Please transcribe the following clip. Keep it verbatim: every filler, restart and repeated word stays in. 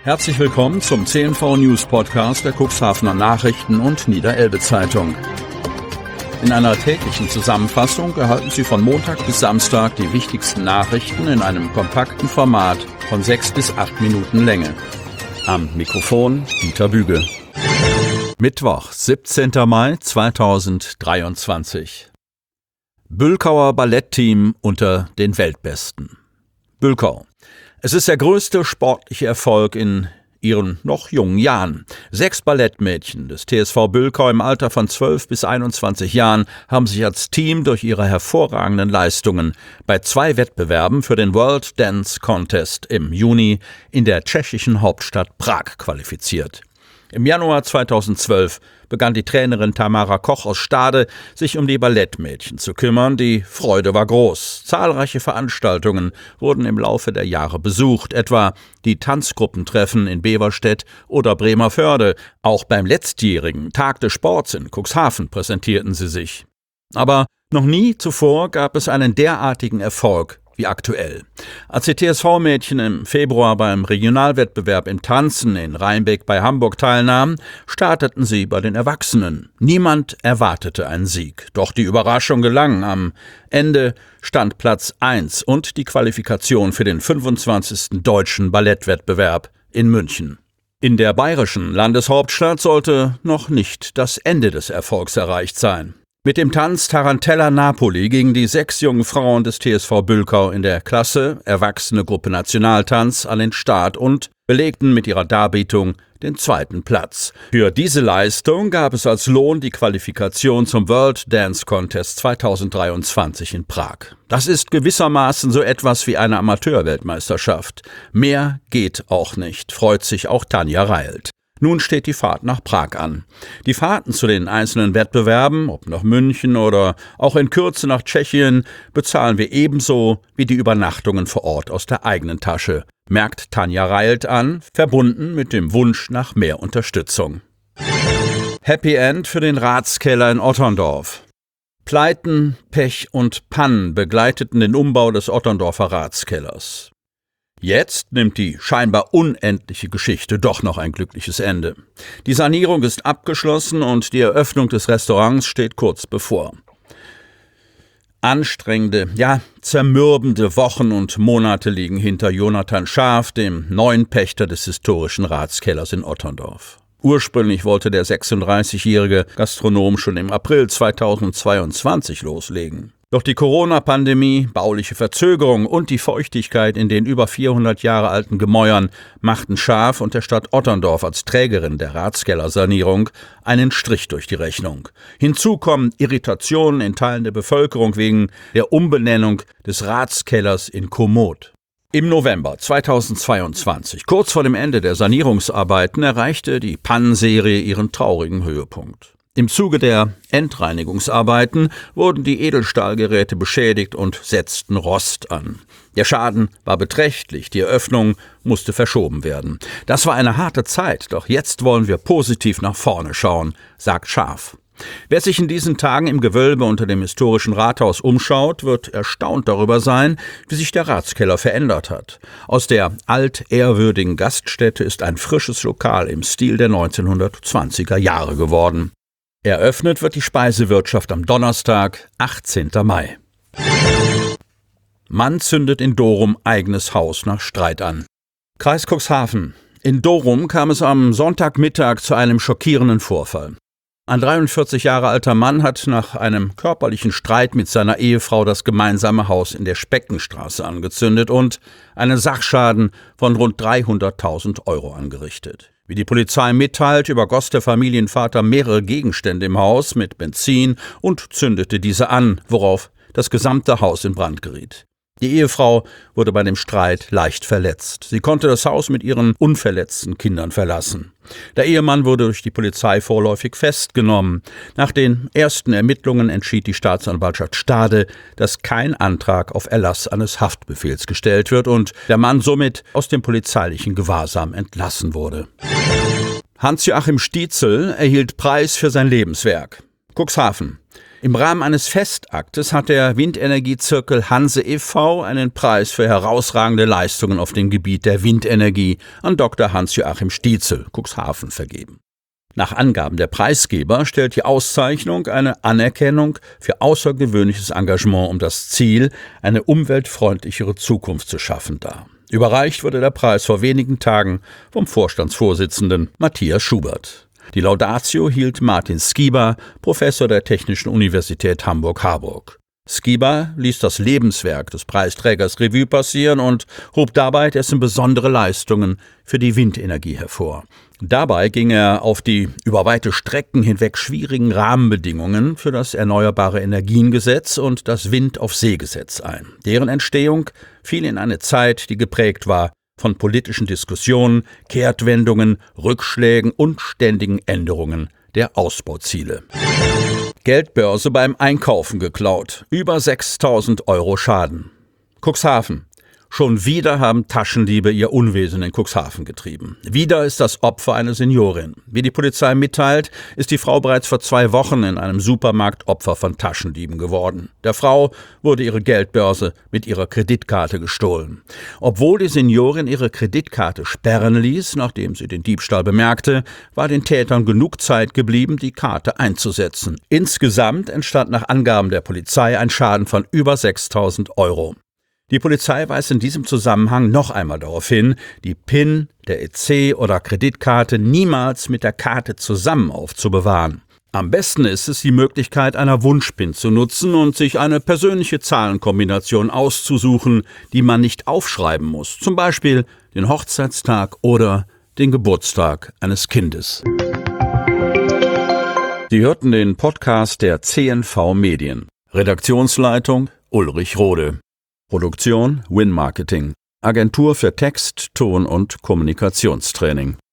Herzlich willkommen zum C N V News Podcast der Cuxhavener Nachrichten und Niederelbe Zeitung. In einer täglichen Zusammenfassung erhalten Sie von Montag bis Samstag die wichtigsten Nachrichten in einem kompakten Format von sechs bis acht Minuten Länge. Am Mikrofon Dieter Büge. Mittwoch, siebzehnter Mai zweitausenddreiundzwanzig. Bülkauer Ballettteam unter den Weltbesten. Bülkau. Es ist der größte sportliche Erfolg in ihren noch jungen Jahren. Sechs Ballettmädchen des T S V Bülkau im Alter von zwölf bis einundzwanzig Jahren haben sich als Team durch ihre hervorragenden Leistungen bei zwei Wettbewerben für den World Dance Contest im Juni in der tschechischen Hauptstadt Prag qualifiziert. Im Januar zweitausendzwölf begann die Trainerin Tamara Koch aus Stade, sich um die Ballettmädchen zu kümmern. Die Freude war groß. Zahlreiche Veranstaltungen wurden im Laufe der Jahre besucht, etwa die Tanzgruppentreffen in Beverstedt oder Bremervörde. Auch beim letztjährigen Tag des Sports in Cuxhaven präsentierten sie sich. Aber noch nie zuvor gab es einen derartigen Erfolg wie aktuell. Als die T S V-Mädchen im Februar beim Regionalwettbewerb im Tanzen in Rheinbeck bei Hamburg teilnahmen, starteten sie bei den Erwachsenen. Niemand erwartete einen Sieg, doch die Überraschung gelang. Am Ende stand Platz eins und die Qualifikation für den fünfundzwanzigsten Deutschen Ballettwettbewerb in München. In der bayerischen Landeshauptstadt sollte noch nicht das Ende des Erfolgs erreicht sein. Mit dem Tanz Tarantella Napoli gingen die sechs jungen Frauen des T S V Bülkau in der Klasse Erwachsene Gruppe Nationaltanz an den Start und belegten mit ihrer Darbietung den zweiten Platz. Für diese Leistung gab es als Lohn die Qualifikation zum World Dance Contest zweitausenddreiundzwanzig in Prag. Das ist gewissermaßen so etwas wie eine Amateurweltmeisterschaft. Mehr geht auch nicht, freut sich auch Tanja Reilt. Nun steht die Fahrt nach Prag an. Die Fahrten zu den einzelnen Wettbewerben, ob nach München oder auch in Kürze nach Tschechien, bezahlen wir ebenso wie die Übernachtungen vor Ort aus der eigenen Tasche, merkt Tanja Reilt an, verbunden mit dem Wunsch nach mehr Unterstützung. Happy End für den Ratskeller in Otterndorf. Pleiten, Pech und Pannen begleiteten den Umbau des Otterndorfer Ratskellers. Jetzt nimmt die scheinbar unendliche Geschichte doch noch ein glückliches Ende. Die Sanierung ist abgeschlossen und die Eröffnung des Restaurants steht kurz bevor. Anstrengende, ja zermürbende Wochen und Monate liegen hinter Jonathan Schaaf, dem neuen Pächter des historischen Ratskellers in Otterndorf. Ursprünglich wollte der sechsunddreißigjährige Gastronom schon im April zweitausendzweiundzwanzig loslegen. Doch die Corona-Pandemie, bauliche Verzögerung und die Feuchtigkeit in den über vierhundert Jahre alten Gemäuern machten Schaaf und der Stadt Otterndorf als Trägerin der Ratskellersanierung einen Strich durch die Rechnung. Hinzu kommen Irritationen in Teilen der Bevölkerung wegen der Umbenennung des Ratskellers in Komoot. Im November zweitausendzweiundzwanzig, kurz vor dem Ende der Sanierungsarbeiten, erreichte die Pannenserie ihren traurigen Höhepunkt. Im Zuge der Endreinigungsarbeiten wurden die Edelstahlgeräte beschädigt und setzten Rost an. Der Schaden war beträchtlich, die Eröffnung musste verschoben werden. Das war eine harte Zeit, doch jetzt wollen wir positiv nach vorne schauen, sagt Schaaf. Wer sich in diesen Tagen im Gewölbe unter dem historischen Rathaus umschaut, wird erstaunt darüber sein, wie sich der Ratskeller verändert hat. Aus der altehrwürdigen Gaststätte ist ein frisches Lokal im Stil der neunzehnhundertzwanziger Jahre geworden. Eröffnet wird die Speisewirtschaft am Donnerstag, achtzehnten Mai. Mann zündet in Dorum eigenes Haus nach Streit an. Kreis Cuxhaven. In Dorum kam es am Sonntagmittag zu einem schockierenden Vorfall. Ein dreiundvierzig Jahre alter Mann hat nach einem körperlichen Streit mit seiner Ehefrau das gemeinsame Haus in der Speckenstraße angezündet und einen Sachschaden von rund dreihunderttausend Euro angerichtet. Wie die Polizei mitteilt, übergoss der Familienvater mehrere Gegenstände im Haus mit Benzin und zündete diese an, worauf das gesamte Haus in Brand geriet. Die Ehefrau wurde bei dem Streit leicht verletzt. Sie konnte das Haus mit ihren unverletzten Kindern verlassen. Der Ehemann wurde durch die Polizei vorläufig festgenommen. Nach den ersten Ermittlungen entschied die Staatsanwaltschaft Stade, dass kein Antrag auf Erlass eines Haftbefehls gestellt wird und der Mann somit aus dem polizeilichen Gewahrsam entlassen wurde. Hans-Joachim Stietzel erhielt Preis für sein Lebenswerk. Cuxhaven. Im Rahmen eines Festaktes hat der Windenergiezirkel Hanse e V einen Preis für herausragende Leistungen auf dem Gebiet der Windenergie an Doktor Hans-Joachim Stietzel, Cuxhaven, vergeben. Nach Angaben der Preisgeber stellt die Auszeichnung eine Anerkennung für außergewöhnliches Engagement um das Ziel, eine umweltfreundlichere Zukunft zu schaffen, dar. Überreicht wurde der Preis vor wenigen Tagen vom Vorstandsvorsitzenden Matthias Schubert. Die Laudatio hielt Martin Skiba, Professor der Technischen Universität Hamburg-Harburg. Skiba ließ das Lebenswerk des Preisträgers Revue passieren und hob dabei dessen besondere Leistungen für die Windenergie hervor. Dabei ging er auf die über weite Strecken hinweg schwierigen Rahmenbedingungen für das Erneuerbare Energiengesetz und das Wind-auf-See-Gesetz ein. Deren Entstehung fiel in eine Zeit, die geprägt war von politischen Diskussionen, Kehrtwendungen, Rückschlägen und ständigen Änderungen der Ausbauziele. Geldbörse beim Einkaufen geklaut. Über sechstausend Euro Schaden. Cuxhaven. Schon wieder haben Taschendiebe ihr Unwesen in Cuxhaven getrieben. Wieder ist das Opfer eine Seniorin. Wie die Polizei mitteilt, ist die Frau bereits vor zwei Wochen in einem Supermarkt Opfer von Taschendieben geworden. Der Frau wurde ihre Geldbörse mit ihrer Kreditkarte gestohlen. Obwohl die Seniorin ihre Kreditkarte sperren ließ, nachdem sie den Diebstahl bemerkte, war den Tätern genug Zeit geblieben, die Karte einzusetzen. Insgesamt entstand nach Angaben der Polizei ein Schaden von über sechstausend Euro. Die Polizei weist in diesem Zusammenhang noch einmal darauf hin, die PIN der E C oder Kreditkarte niemals mit der Karte zusammen aufzubewahren. Am besten ist es, die Möglichkeit einer Wunsch-PIN zu nutzen und sich eine persönliche Zahlenkombination auszusuchen, die man nicht aufschreiben muss, zum Beispiel den Hochzeitstag oder den Geburtstag eines Kindes. Sie hörten den Podcast der C N V Medien. Redaktionsleitung Ulrich Rode. Produktion Win Marketing. Agentur für Text, Ton und Kommunikationstraining.